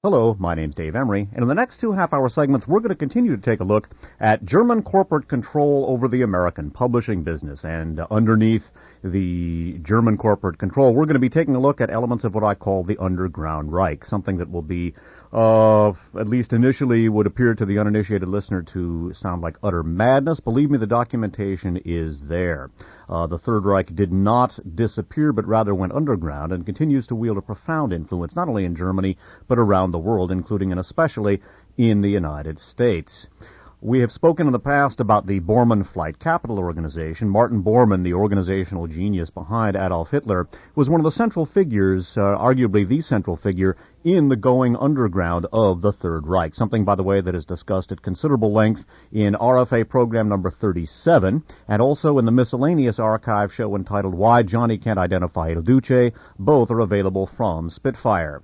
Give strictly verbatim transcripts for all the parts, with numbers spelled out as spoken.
Hello, my name's Dave Emery, and in the next two half-hour segments, we're going to continue to take a look at German corporate control over the American publishing business. And uh, underneath the German corporate control, we're going to be taking a look at elements of what I call the Underground Reich, something that will be, uh, at least initially, would appear to the uninitiated listener to sound like utter madness. Believe me, the documentation is there. Uh, the Third Reich did not disappear, but rather went underground and continues to wield a profound influence, not only in Germany, but around the world, including and especially in the United States. We have spoken in the past about the Bormann Flight Capital Organization. Martin Bormann, the organizational genius behind Adolf Hitler, was one of the central figures, uh, arguably the central figure, in the going underground of the Third Reich, something, by the way, that is discussed at considerable length in R F A program number thirty-seven, and also in the miscellaneous archive show entitled Why Johnny Can't Identify Il Duce. Both are available from Spitfire.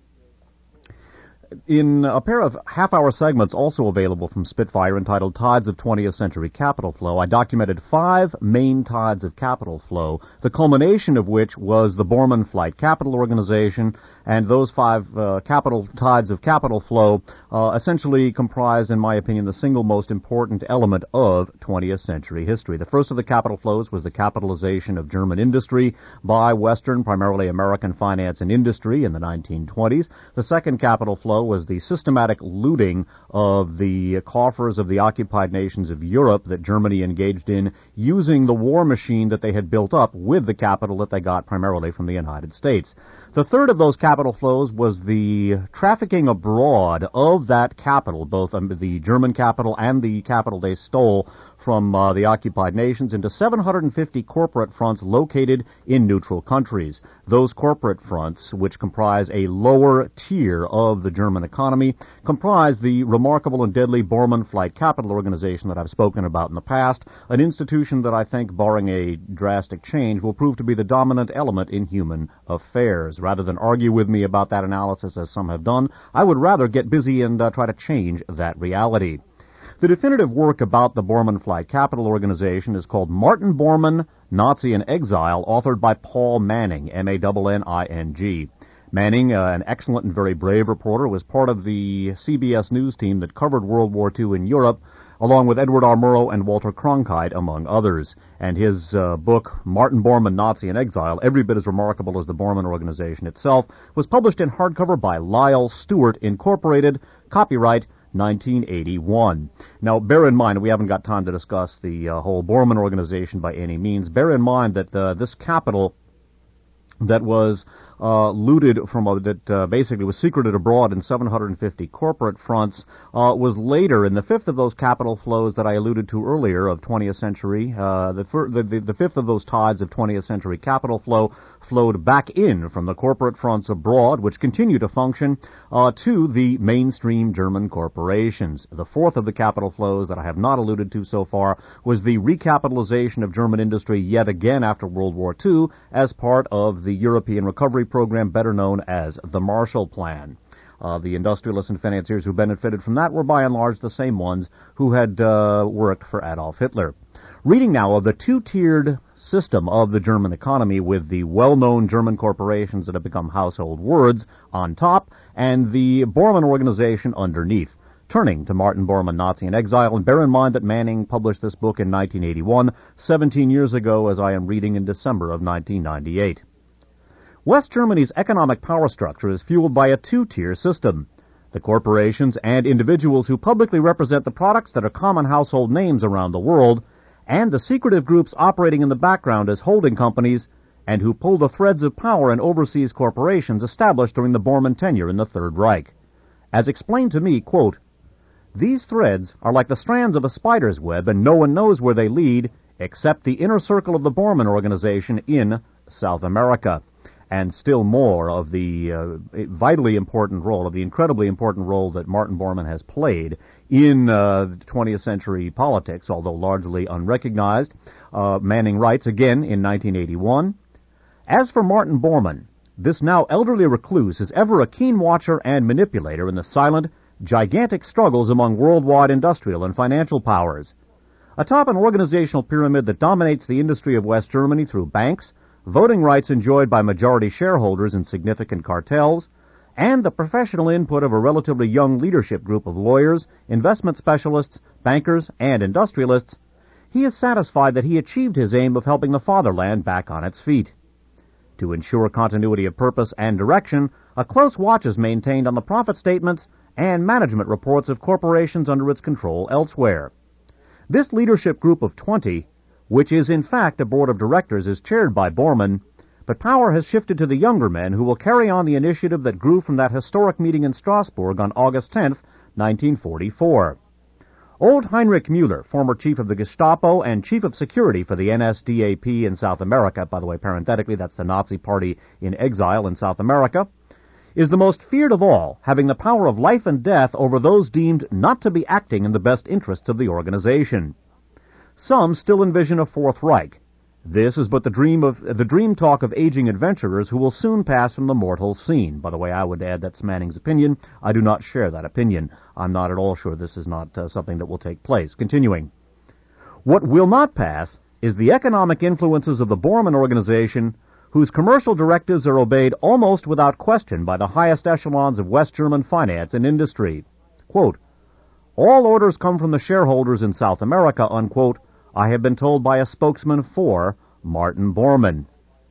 In a pair of half-hour segments also available from Spitfire entitled Tides of twentieth Century Capital Flow, I documented five main tides of capital flow, the culmination of which was the Bormann Flight Capital Organization, and those five uh, capital tides of capital flow uh, essentially comprise, in my opinion, the single most important element of twentieth century history. The first of the capital flows was the capitalization of German industry by Western, primarily American finance and industry in the nineteen twenties. The second capital flow was the systematic looting of the coffers of the occupied nations of Europe that Germany engaged in using the war machine that they had built up with the capital that they got primarily from the United States. The third of those capital flows was the trafficking abroad of that capital, both um, the German capital and the capital they stole from uh, the occupied nations, into seven hundred fifty corporate fronts located in neutral countries. Those corporate fronts, which comprise a lower tier of the German economy, comprise the remarkable and deadly Bormann Flight Capital Organization that I've spoken about in the past, an institution that I think, barring a drastic change, will prove to be the dominant element in human affairs. Rather than argue with me about that analysis, as some have done, I would rather get busy and uh, try to change that reality. The definitive work about the Bormann Flight Capital Organization is called Martin Bormann, Nazi in Exile, authored by Paul Manning, M A N N I N G. Manning, uh, an excellent and very brave reporter, was part of the C B S News team that covered World War Two in Europe, along with Edward R. Murrow and Walter Cronkite, among others. And his uh, book, Martin Bormann, Nazi in Exile, every bit as remarkable as the Bormann Organization itself, was published in hardcover by Lyle Stewart, Incorporated, copyright nineteen eighty-one. Now, bear in mind, we haven't got time to discuss the uh, whole Bormann Organization by any means. Bear in mind that uh, this capital that was uh, looted from, uh, that uh, basically was secreted abroad in seven hundred fifty corporate fronts, uh, was later, in the fifth of those capital flows that I alluded to earlier of twentieth century, uh, the, fir- the, the, the fifth of those tides of twentieth century capital flow flowed back in from the corporate fronts abroad, which continue to function, uh, to the mainstream German corporations. The fourth of the capital flows that I have not alluded to so far was the recapitalization of German industry yet again after World War Two as part of the European Recovery Program, better known as the Marshall Plan. Uh, the industrialists and financiers who benefited from that were by and large the same ones who had uh, worked for Adolf Hitler. Reading now of the two-tiered system of the German economy, with the well-known German corporations that have become household words on top and the Bormann Organization underneath. Turning to Martin Bormann, Nazi in Exile, and bear in mind that Manning published this book in nineteen eighty-one, seventeen years ago, as I am reading in December of nineteen ninety-eight. West Germany's economic power structure is fueled by a two-tier system. The corporations and individuals who publicly represent the products that are common household names around the world, and the secretive groups operating in the background as holding companies and who pull the threads of power in overseas corporations established during the Bormann tenure in the Third Reich. As explained to me, quote, "These threads are like the strands of a spider's web, and no one knows where they lead except the inner circle of the Bormann Organization in South America." And still more of the uh, vitally important role, of the incredibly important role that Martin Bormann has played in uh, twentieth century politics, although largely unrecognized. Uh, Manning writes again in nineteen eighty-one, "As for Martin Bormann, this now elderly recluse is ever a keen watcher and manipulator in the silent, gigantic struggles among worldwide industrial and financial powers. Atop an organizational pyramid that dominates the industry of West Germany through banks, voting rights enjoyed by majority shareholders in significant cartels, and the professional input of a relatively young leadership group of lawyers, investment specialists, bankers, and industrialists, he is satisfied that he achieved his aim of helping the fatherland back on its feet. To ensure continuity of purpose and direction, a close watch is maintained on the profit statements and management reports of corporations under its control elsewhere. This leadership group of twenty, which is in fact a board of directors, is chaired by Bormann, but power has shifted to the younger men who will carry on the initiative that grew from that historic meeting in Strasbourg on August tenth, nineteen forty-four. Old Heinrich Müller, former chief of the Gestapo and chief of security for the N S D A P in South America, by the way, parenthetically, that's the Nazi Party in exile in South America, is the most feared of all, having the power of life and death over those deemed not to be acting in the best interests of the organization. Some still envision a Fourth Reich. This is but the dream of the dream talk of aging adventurers who will soon pass from the mortal scene. By the way, I would add that's Manning's opinion. I do not share that opinion. I'm not at all sure this is not uh, something that will take place. Continuing. What will not pass is the economic influences of the Bormann organization, whose commercial directives are obeyed almost without question by the highest echelons of West German finance and industry. Quote, all orders come from the shareholders in South America, unquote, I have been told by a spokesman for Martin Bormann.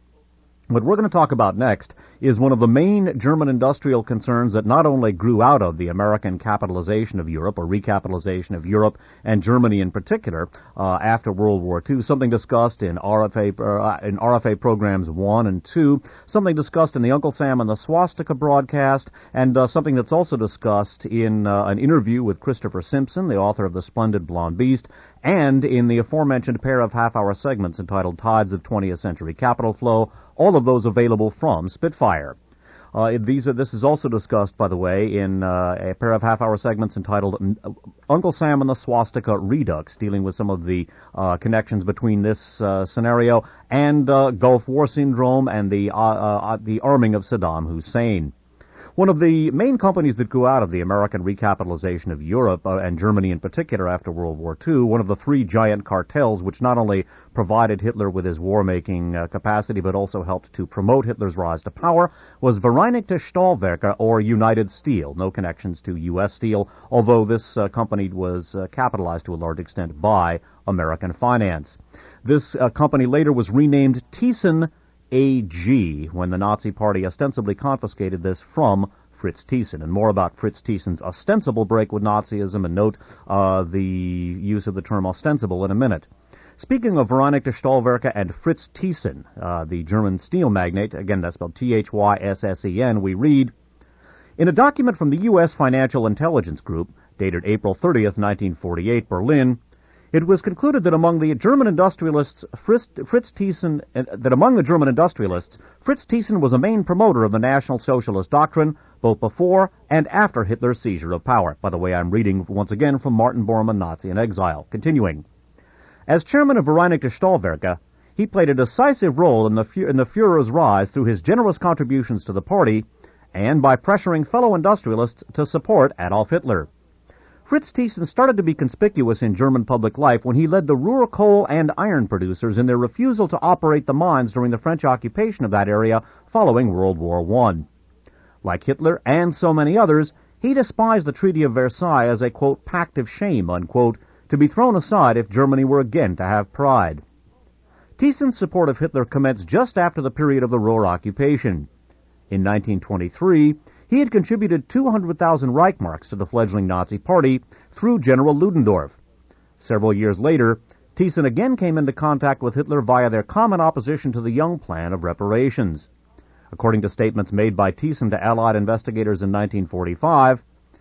What we're going to talk about next is one of the main German industrial concerns that not only grew out of the American capitalization of Europe, or recapitalization of Europe and Germany in particular, uh, after World War Two, something discussed in R F A, uh, in R F A programs one and two, something discussed in the Uncle Sam and the Swastika broadcast, and uh, something that's also discussed in uh, an interview with Christopher Simpson, the author of The Splendid Blonde Beast, and in the aforementioned pair of half-hour segments entitled Tides of twentieth Century Capital Flow, all of those available from Spitfire. Uh, these are, this is also discussed, by the way, in uh, a pair of half-hour segments entitled Uncle Sam and the Swastika Redux, dealing with some of the uh, connections between this uh, scenario and uh, Gulf War syndrome and the, uh, uh, the arming of Saddam Hussein. One of the main companies that grew out of the American recapitalization of Europe, uh, and Germany in particular after World War Two, one of the three giant cartels which not only provided Hitler with his war-making uh, capacity but also helped to promote Hitler's rise to power, was Vereinigte Stahlwerke, or United Steel. No connections to U S Steel, although this uh, company was uh, capitalized to a large extent by American finance. This uh, company later was renamed Thyssen A G when the Nazi Party ostensibly confiscated this from Fritz Thyssen. And more about Fritz Thyssen's ostensible break with Nazism, and note uh, the use of the term ostensible in a minute. Speaking of Vereinigte Stahlwerke and Fritz Thyssen, uh, the German steel magnate, again that's spelled T H Y S S E N, we read, in a document from the U S Financial Intelligence Group, dated April thirtieth, nineteen forty-eight, Berlin, it was concluded that among the German industrialists, Fritz, Fritz Thyssen, uh, that among the German industrialists, Fritz Thyssen was a main promoter of the National Socialist doctrine, both before and after Hitler's seizure of power. By the way, I'm reading once again from Martin Bormann, Nazi in Exile. Continuing. As chairman of Vereinigte Stahlwerke, he played a decisive role in the, in the Führer's rise through his generous contributions to the party and by pressuring fellow industrialists to support Adolf Hitler. Fritz Thyssen started to be conspicuous in German public life when he led the Ruhr coal and iron producers in their refusal to operate the mines during the French occupation of that area following World War One. Like Hitler and so many others, he despised the Treaty of Versailles as a, quote, pact of shame, unquote, to be thrown aside if Germany were again to have pride. Thyssen's support of Hitler commenced just after the period of the Ruhr occupation. In nineteen twenty-three, he had contributed two hundred thousand Reichsmarks to the fledgling Nazi Party through General Ludendorff. Several years later, Thyssen again came into contact with Hitler via their common opposition to the Young Plan of reparations. According to statements made by Thyssen to Allied investigators in nineteen forty-five,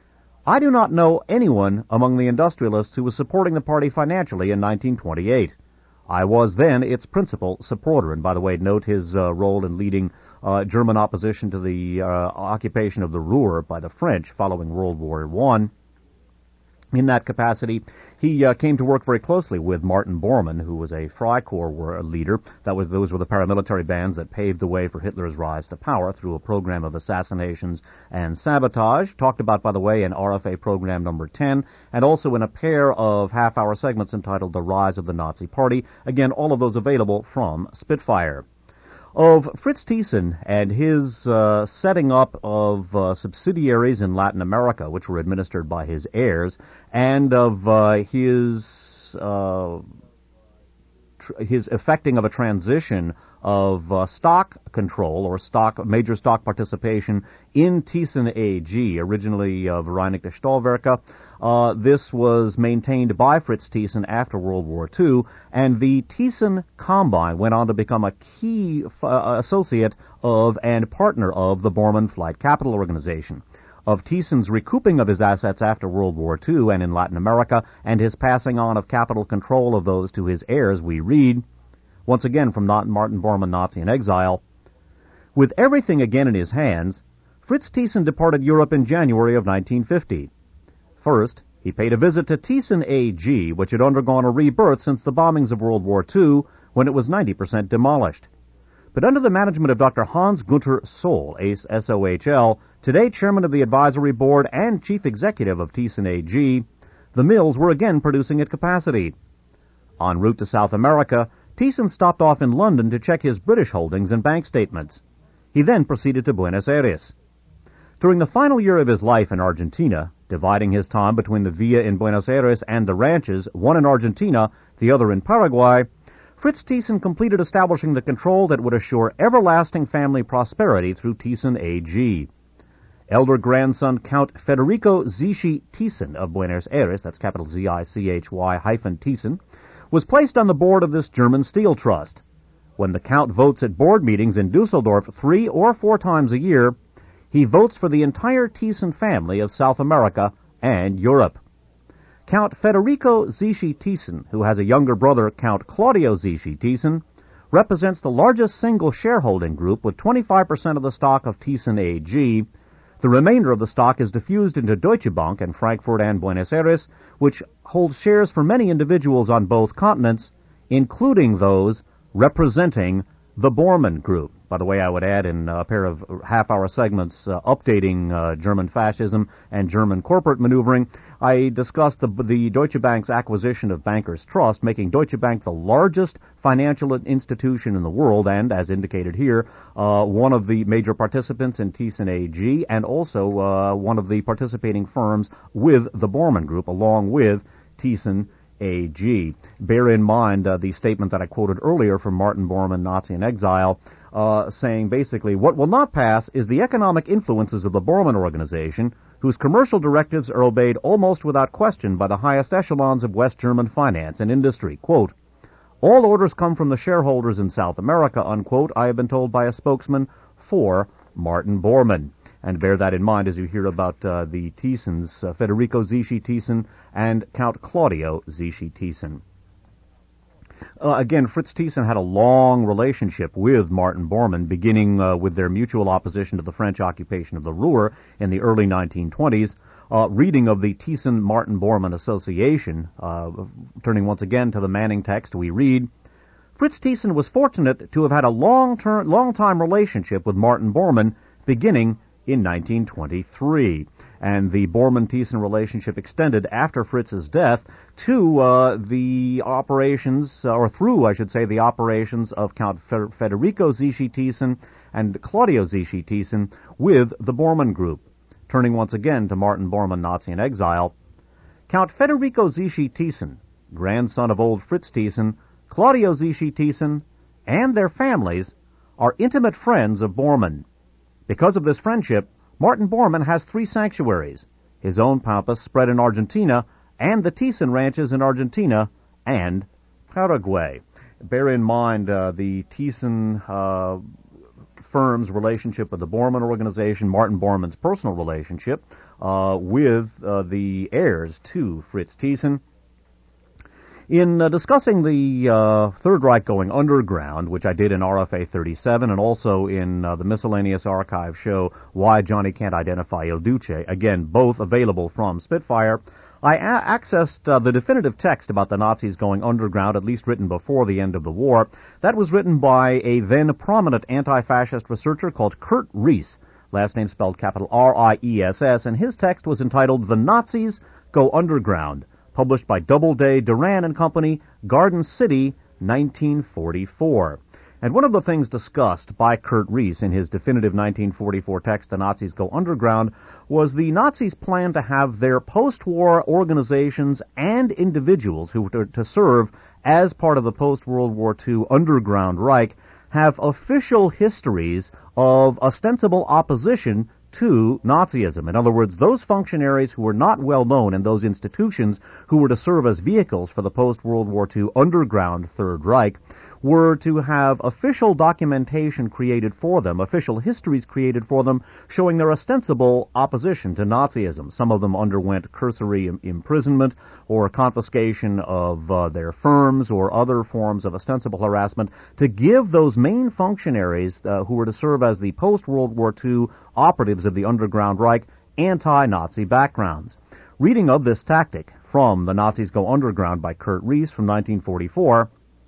I do not know anyone among the industrialists who was supporting the party financially in nineteen twenty-eight. I was then its principal supporter. And by the way, note his uh, role in leading uh, German opposition to the uh, occupation of the Ruhr by the French following World War One. In that capacity, he uh, came to work very closely with Martin Bormann, who was a Freikorps leader. That was those were the paramilitary bands that paved the way for Hitler's rise to power through a program of assassinations and sabotage, talked about, by the way, in R F A program number ten, and also in a pair of half-hour segments entitled The Rise of the Nazi Party. Again, all of those available from Spitfire. of Fritz Thyssen and his uh, setting up of uh, subsidiaries in Latin America, which were administered by his heirs, and of uh, his uh, tr- his effecting of a transition of uh, stock control or stock major stock participation in Thyssen A G, originally uh, Vereinigte Stahlwerke. Uh, this was maintained by Fritz Thyssen after World War Two, and the Thyssen Combine went on to become a key uh, associate of and partner of the Bormann Flight Capital Organization. Of Thyssen's recouping of his assets after World War Two and in Latin America, and his passing on of capital control of those to his heirs, we read, once again from Martin Bormann, Nazi in Exile, with everything again in his hands, Fritz Thyssen departed Europe in January of nineteen fifty. First, he paid a visit to Thyssen A G, which had undergone a rebirth since the bombings of World War Two, when it was ninety percent demolished. But under the management of Doctor Hans-Gunther Sohl, S O H L, today chairman of the advisory board and chief executive of Thyssen A G, the mills were again producing at capacity. En route to South America, Thyssen stopped off in London to check his British holdings and bank statements. He then proceeded to Buenos Aires. During the final year of his life in Argentina, dividing his time between the villa in Buenos Aires and the ranches, one in Argentina, the other in Paraguay, Fritz Thyssen completed establishing the control that would assure everlasting family prosperity through Thyssen A G. Elder grandson Count Federico Zichy Thyssen of Buenos Aires, that's capital Z I C H Y hyphen Thyssen, was placed on the board of this German steel trust. When the Count votes at board meetings in Dusseldorf three or four times a year, he votes for the entire Thyssen family of South America and Europe. Count Federico Zichy Thyssen, who has a younger brother, Count Claudio Zichy Thyssen, represents the largest single shareholding group with twenty-five percent of the stock of Thyssen A G. The remainder of the stock is diffused into Deutsche Bank in Frankfurt and Buenos Aires, which holds shares for many individuals on both continents, including those representing the Bormann Group. By the way, I would add in a pair of half-hour segments uh, updating uh, German fascism and German corporate maneuvering, I discussed the, the Deutsche Bank's acquisition of Bankers Trust, making Deutsche Bank the largest financial institution in the world and, as indicated here, uh, one of the major participants in Thyssen A G and also uh, one of the participating firms with the Bormann Group, along with Thyssen A G. Bear in mind uh, the statement that I quoted earlier from Martin Bormann, Nazi in Exile, uh, saying basically, what will not pass is the economic influences of the Bormann Organization, whose commercial directives are obeyed almost without question by the highest echelons of West German finance and industry. Quote, all orders come from the shareholders in South America, unquote, I have been told by a spokesman for Martin Bormann. And bear that in mind as you hear about uh, the Thyssen's, uh, Federico Zichy Thyssen and Count Claudio Zichy Thyssen. Uh, again, Fritz Thyssen had a long relationship with Martin Bormann, beginning uh, with their mutual opposition to the French occupation of the Ruhr in the early nineteen twenties. Uh, reading of the Thyssen-Martin Bormann Association, uh, turning once again to the Manning text, we read, Fritz Thyssen was fortunate to have had a long-term, long-time relationship with Martin Bormann, beginning in nineteen twenty-three. And the Bormann-Thyssen relationship extended after Fritz's death to uh, the operations, uh, or through, I should say, the operations of Count Federico Zichy Thyssen and Claudio Zichy Thyssen with the Bormann Group. Turning once again to Martin Bormann, Nazi in Exile, Count Federico Zichy Thyssen, grandson of old Fritz Thyssen, Claudio Zichy Thyssen, and their families are intimate friends of Bormann. Because of this friendship, Martin Bormann has three sanctuaries, his own pampas spread in Argentina, and the Thyssen ranches in Argentina and Paraguay. Bear in mind uh, the Thyssen uh, firm's relationship with the Bormann Organization, Martin Bormann's personal relationship uh, with uh, the heirs to Fritz Thyssen. In uh, discussing the uh, Third Reich going underground, which I did in R F A thirty-seven, and also in uh, the miscellaneous archive show, Why Johnny Can't Identify Il Duce, again, both available from Spitfire, I a- accessed uh, the definitive text about the Nazis going underground, at least written before the end of the war. That was written by a then prominent anti-fascist researcher called Kurt Ries, last name spelled capital R I E S S, and his text was entitled The Nazis Go Underground, published by Doubleday, Duran and Company, Garden City, nineteen forty-four. And one of the things discussed by Kurt Riess in his definitive nineteen forty-four text, The Nazis Go Underground, was the Nazis' plan to have their post-war organizations and individuals who were to serve as part of the post-World War Two Underground Reich have official histories of ostensible opposition to Nazism. In other words, those functionaries who were not well known in those institutions who were to serve as vehicles for the post-World War Two Underground Third Reich were to have official documentation created for them, official histories created for them, showing their ostensible opposition to Nazism. Some of them underwent cursory im- imprisonment or confiscation of uh, their firms or other forms of ostensible harassment to give those main functionaries uh, who were to serve as the post-World War Two operatives of the Underground Reich anti-Nazi backgrounds. Reading of this tactic from The Nazis Go Underground by Kurt Riess from nineteen forty-four,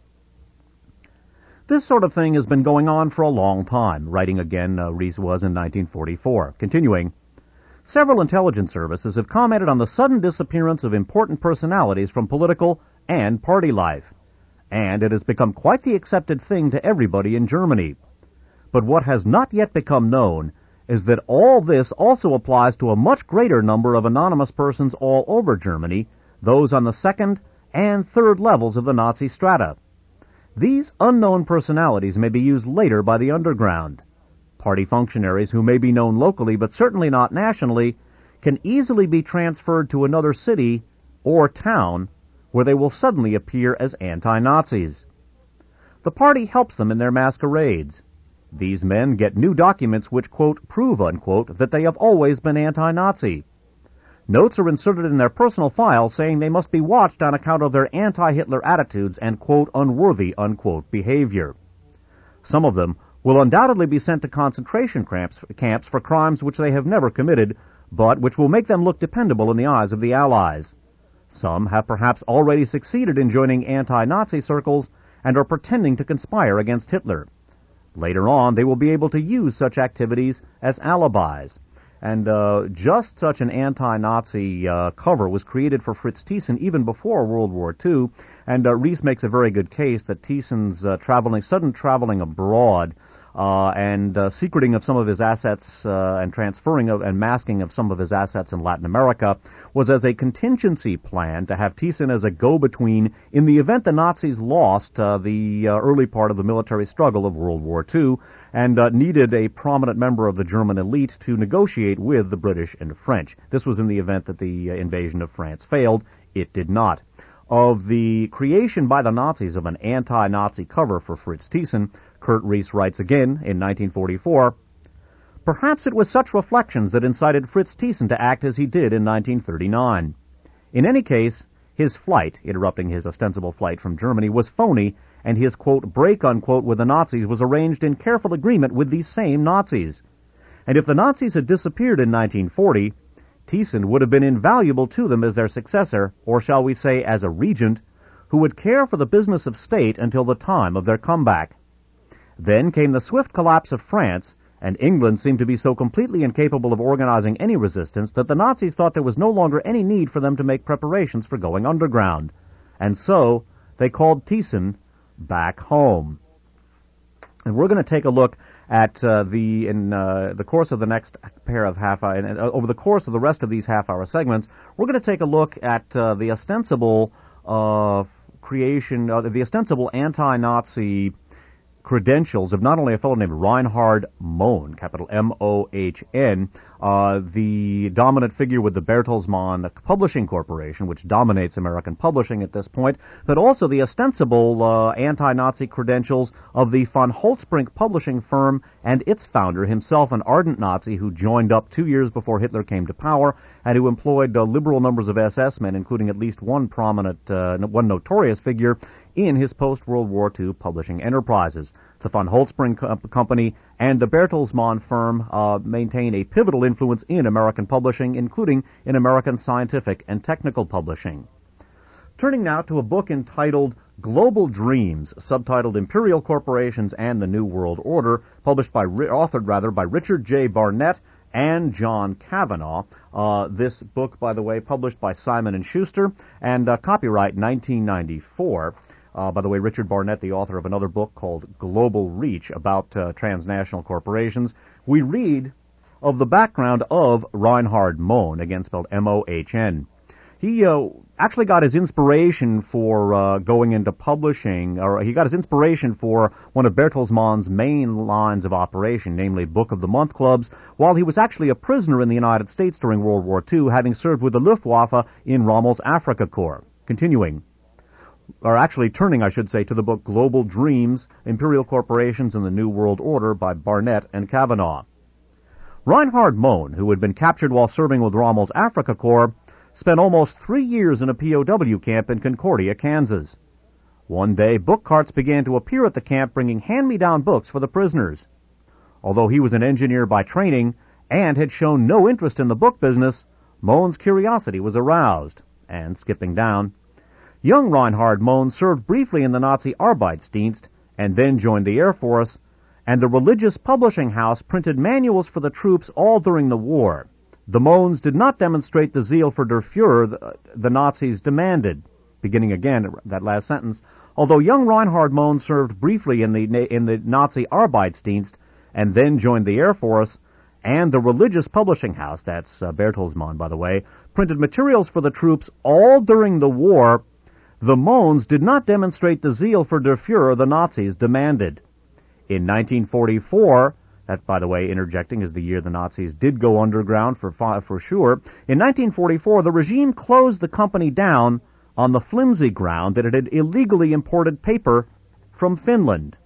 this sort of thing has been going on for a long time. Writing again, uh, Riess was in nineteen forty-four. Continuing, several intelligence services have commented on the sudden disappearance of important personalities from political and party life, and it has become quite the accepted thing to everybody in Germany. But what has not yet become known is that all this also applies to a much greater number of anonymous persons all over Germany, those on the second and third levels of the Nazi strata. These unknown personalities may be used later by the underground. Party functionaries who may be known locally but certainly not nationally can easily be transferred to another city or town where they will suddenly appear as anti-Nazis. The party helps them in their masquerades. These men get new documents which, quote, prove, unquote, that they have always been anti-Nazi. Notes are inserted in their personal file saying they must be watched on account of their anti-Hitler attitudes and, quote, unworthy, unquote, behavior. Some of them will undoubtedly be sent to concentration camps, camps for crimes which they have never committed, but which will make them look dependable in the eyes of the Allies. Some have perhaps already succeeded in joining anti-Nazi circles and are pretending to conspire against Hitler. Later on, they will be able to use such activities as alibis. And uh, just such an anti-Nazi uh, cover was created for Fritz Thyssen even before World War Two, and uh, Riess makes a very good case that Thyssen's uh, traveling, sudden traveling abroad uh, and uh, secreting of some of his assets uh, and transferring of, and masking of some of his assets in Latin America was as a contingency plan to have Thyssen as a go-between in the event the Nazis lost uh, the uh, early part of the military struggle of World War Two and uh, needed a prominent member of the German elite to negotiate with the British and French. This was in the event that the uh, invasion of France failed. It did not. Of the creation by the Nazis of an anti-Nazi cover for Fritz Thyssen, Kurt Riess writes again in nineteen forty-four, perhaps it was such reflections that incited Fritz Thyssen to act as he did in nineteen thirty-nine. In any case, his flight, interrupting his ostensible flight from Germany, was phony, and his, quote, break, unquote, with the Nazis was arranged in careful agreement with these same Nazis. And if the Nazis had disappeared in nineteen forty, Thyssen would have been invaluable to them as their successor, or shall we say as a regent, who would care for the business of state until the time of their comeback. Then came the swift collapse of France, and England seemed to be so completely incapable of organizing any resistance that the Nazis thought there was no longer any need for them to make preparations for going underground. And so they called Thyssen back home. And we're going to take a look at uh, the in uh, the course of the next pair of half hour, and uh, over the course of the rest of these half-hour segments, we're going to take a look at uh, the ostensible uh, creation, uh, the ostensible anti-Nazi credentials of not only a fellow named Reinhard Mohn, capital M O H N, uh, the dominant figure with the Bertelsmann Publishing Corporation, which dominates American publishing at this point, but also the ostensible uh, anti-Nazi credentials of the von Holtzbrinck publishing firm and its founder, himself an ardent Nazi who joined up two years before Hitler came to power and who employed uh, liberal numbers of S S men, including at least one prominent, uh, one notorious figure in his post-World War Two publishing enterprises. The von Holtzbrinck Co- Company and the Bertelsmann firm uh, maintain a pivotal influence in American publishing, including in American scientific and technical publishing. Turning now to a book entitled Global Dreams, subtitled Imperial Corporations and the New World Order, published by, authored rather, by Richard J. Barnett and John Kavanaugh. Uh, this book, by the way, published by Simon and Schuster, and uh, copyright nineteen ninety-four. Uh, by the way, Richard Barnett, the author of another book called Global Reach about uh, transnational corporations, we read of the background of Reinhard Mohn, again spelled M O H N. He uh, actually got his inspiration for uh, going into publishing, or he got his inspiration for one of Bertelsmann's main lines of operation, namely Book of the Month clubs, while he was actually a prisoner in the United States during World War Two, having served with the Luftwaffe in Rommel's Afrika Korps. Continuing, or actually turning, I should say, to the book Global Dreams, Imperial Corporations and the New World Order by Barnett and Kavanaugh. Reinhard Mohn, who had been captured while serving with Rommel's Afrika Korps, spent almost three years in a P O W camp in Concordia, Kansas. One day, book carts began to appear at the camp bringing hand-me-down books for the prisoners. Although he was an engineer by training and had shown no interest in the book business, Mohn's curiosity was aroused. And, skipping down, young Reinhard Mohn served briefly in the Nazi Arbeitsdienst and then joined the Air Force, and the religious publishing house printed manuals for the troops all during the war. The Mohns did not demonstrate the zeal for Der Fuhrer the, the Nazis demanded. Beginning again, that last sentence. Although young Reinhard Mohn served briefly in the in the Nazi Arbeitsdienst and then joined the Air Force, and the religious publishing house, that's uh, Bertelsmann, by the way, printed materials for the troops all during the war, the Mohns did not demonstrate the zeal for Der Fuhrer the Nazis demanded. In nineteen forty-four, that, by the way, interjecting, is the year the Nazis did go underground for for sure. In nineteen forty-four, the regime closed the company down on the flimsy ground that it had illegally imported paper from Finland.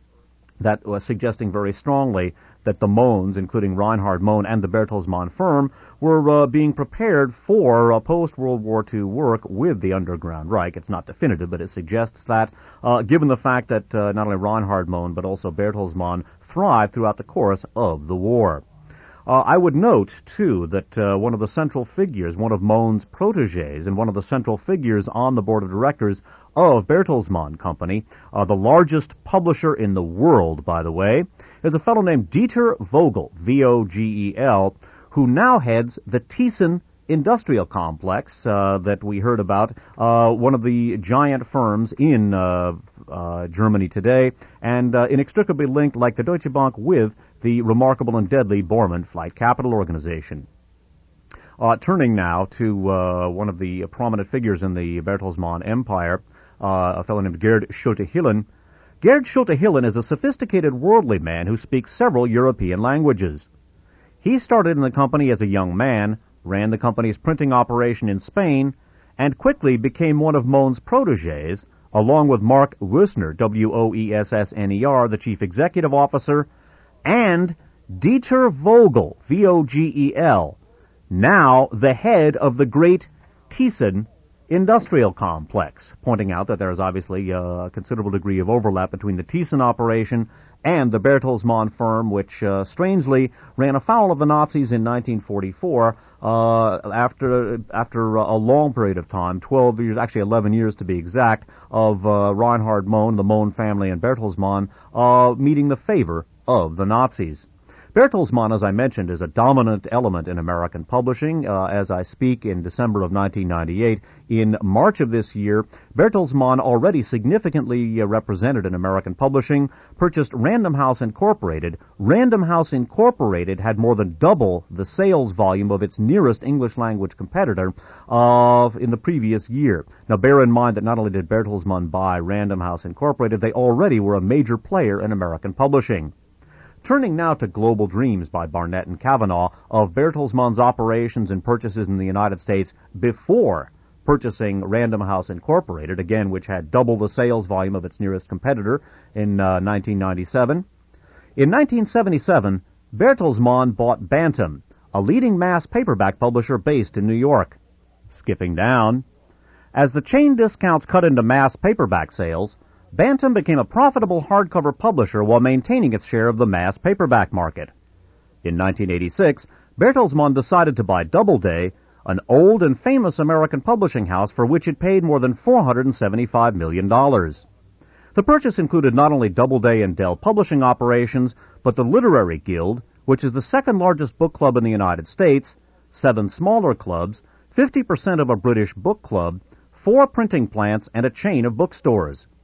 That was suggesting very strongly that the Mohns, including Reinhard Mohn and the Bertelsmann firm, were uh, being prepared for uh, post-World War Two work with the Underground Reich. It's not definitive, but it suggests that, uh, given the fact that uh, not only Reinhard Mohn but also Bertelsmann thrived throughout the course of the war. Uh, I would note, too, that uh, one of the central figures, one of Mohn's protégés, and one of the central figures on the board of directors of Bertelsmann Company, uh, the largest publisher in the world, by the way, is a fellow named Dieter Vogel, V O G E L, who now heads the Thyssen Industrial Complex uh, that we heard about, uh, one of the giant firms in uh, uh, Germany today, and uh, inextricably linked, like the Deutsche Bank, with the remarkable and deadly Bormann Flight Capital Organization. Uh, turning now to uh, one of the prominent figures in the Bertelsmann empire, uh, a fellow named Gerd Schulte-Hillen. Gerd Schulte-Hillen is a sophisticated worldly man who speaks several European languages. He started in the company as a young man, ran the company's printing operation in Spain, and quickly became one of Mohn's protégés, along with Mark Wössner, W O E S S N E R, the chief executive officer, and Dieter Vogel, V O G E L, now the head of the great Thyssen Industrial Complex, pointing out that there is obviously a considerable degree of overlap between the Thyssen operation and the Bertelsmann firm, which uh, strangely ran afoul of the Nazis in nineteen forty-four uh, after after a long period of time, twelve years, actually eleven years to be exact, of uh, Reinhard Mohn, the Mohn family, and Bertelsmann uh, meeting the favor of the Nazis. Bertelsmann, as I mentioned, is a dominant element in American publishing. Uh, as I speak in December of nineteen ninety-eight, in March of this year, Bertelsmann, already significantly uh, represented in American publishing, purchased Random House Incorporated. Random House Incorporated had more than double the sales volume of its nearest English-language competitor uh, in the previous year. Now, bear in mind that not only did Bertelsmann buy Random House Incorporated, they already were a major player in American publishing. Turning now to Global Dreams by Barnett and Kavanaugh, of Bertelsmann's operations and purchases in the United States before purchasing Random House Incorporated, again, which had double the sales volume of its nearest competitor in uh, nineteen ninety-seven. In nineteen seventy-seven, Bertelsmann bought Bantam, a leading mass paperback publisher based in New York. Skipping down, as the chain discounts cut into mass paperback sales, Bantam became a profitable hardcover publisher while maintaining its share of the mass paperback market. In nineteen eighty-six, Bertelsmann decided to buy Doubleday, an old and famous American publishing house for which it paid more than four hundred seventy-five million dollars. The purchase included not only Doubleday and Dell publishing operations, but the Literary Guild, which is the second largest book club in the United States, seven smaller clubs, fifty percent of a British book club, four printing plants, and a chain of bookstores.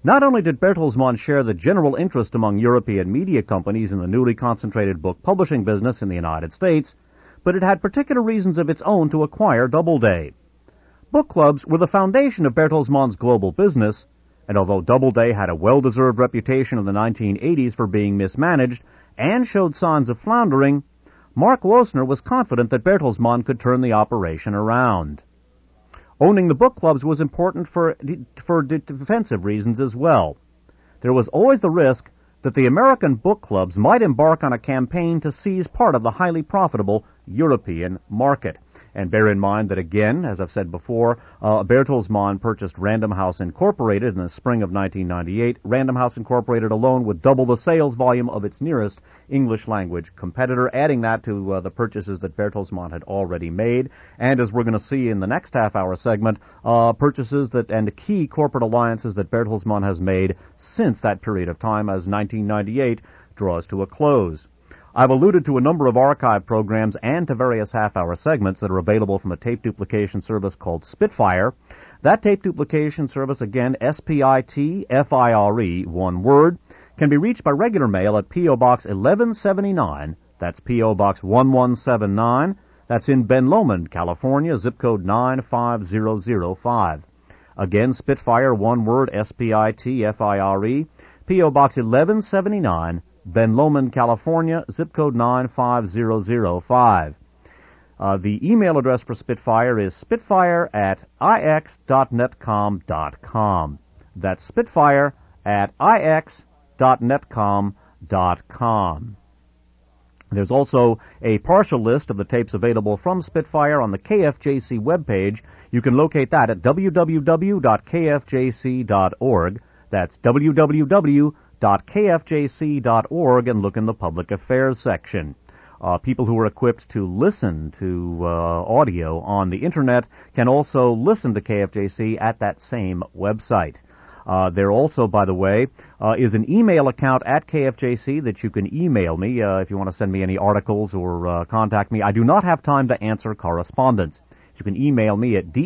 Not only did Bertelsmann share the general interest among European media companies in the newly concentrated book publishing business in the United States, but it had particular reasons of its own to acquire Doubleday. Book clubs were the foundation of Bertelsmann's global business, and although Doubleday had a well-deserved reputation in the nineteen eighties for being mismanaged and showed signs of floundering, Mark Woessner was confident that Bertelsmann could turn the operation around. Owning the book clubs was important for, for defensive reasons as well. There was always the risk that the American book clubs might embark on a campaign to seize part of the highly profitable European market. And bear in mind that, again, as I've said before, uh, Bertelsmann purchased Random House Incorporated in the spring of nineteen ninety-eight. Random House Incorporated alone would double the sales volume of its nearest English-language competitor, adding that to uh, the purchases that Bertelsmann had already made. And as we're going to see in the next half-hour segment, uh, purchases that and key corporate alliances that Bertelsmann has made since that period of time as nineteen ninety-eight draws to a close. I've alluded to a number of archive programs and to various half-hour segments that are available from a tape duplication service called Spitfire. That tape duplication service, again, S P I T F I R E, one word, can be reached by regular mail at P O. Box eleven seventy-nine. That's P O. Box one one seven nine. That's in Ben Lomond, California, zip code nine five zero zero five. Again, Spitfire, one word, S P I T F I R E, P O. Box eleven seventy-nine, Ben Lomond, California, zip code nine five zero zero five. Uh, the email address for Spitfire is spitfire at i x dot netcom dot com. That's spitfire at i x dot netcom dot com. There's also a partial list of the tapes available from Spitfire on the K F J C webpage. You can locate that at w w w dot k f j c dot org. That's w w w dot k f j c dot org and look in the Public Affairs section. Uh, people who are equipped to listen to uh, audio on the Internet can also listen to K F J C at that same website. Uh, there also, by the way, uh, is an email account at K F J C that you can email me uh, if you want to send me any articles or uh, contact me. I do not have time to answer correspondence. You can email me at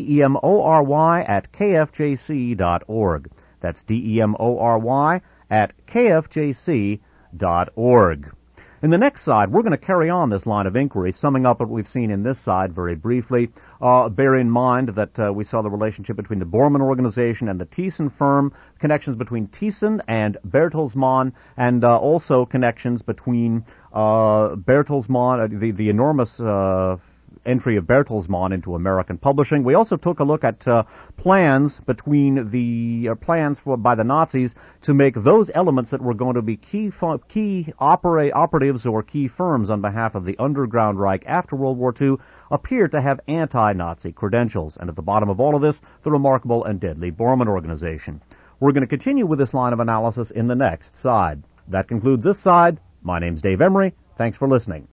demory at k f j c dot org. That's demory at k f j c dot org. In the next side, we're going to carry on this line of inquiry, summing up what we've seen in this side very briefly. Uh, bear in mind that uh, we saw the relationship between the Borman organization and the Thyssen firm, connections between Thyssen and Bertelsmann, and uh, also connections between uh, Bertelsmann, uh, the, the enormous uh, entry of Bertelsmann into American publishing. We also took a look at uh, plans between the uh, plans for by the Nazis to make those elements that were going to be key fu- key opera- operatives or key firms on behalf of the Underground Reich after World War Two appear to have anti-Nazi credentials. And at the bottom of all of this, the remarkable and deadly Bormann organization. We're going to continue with this line of analysis in the next side. That concludes this side. My name's Dave Emery. Thanks for listening.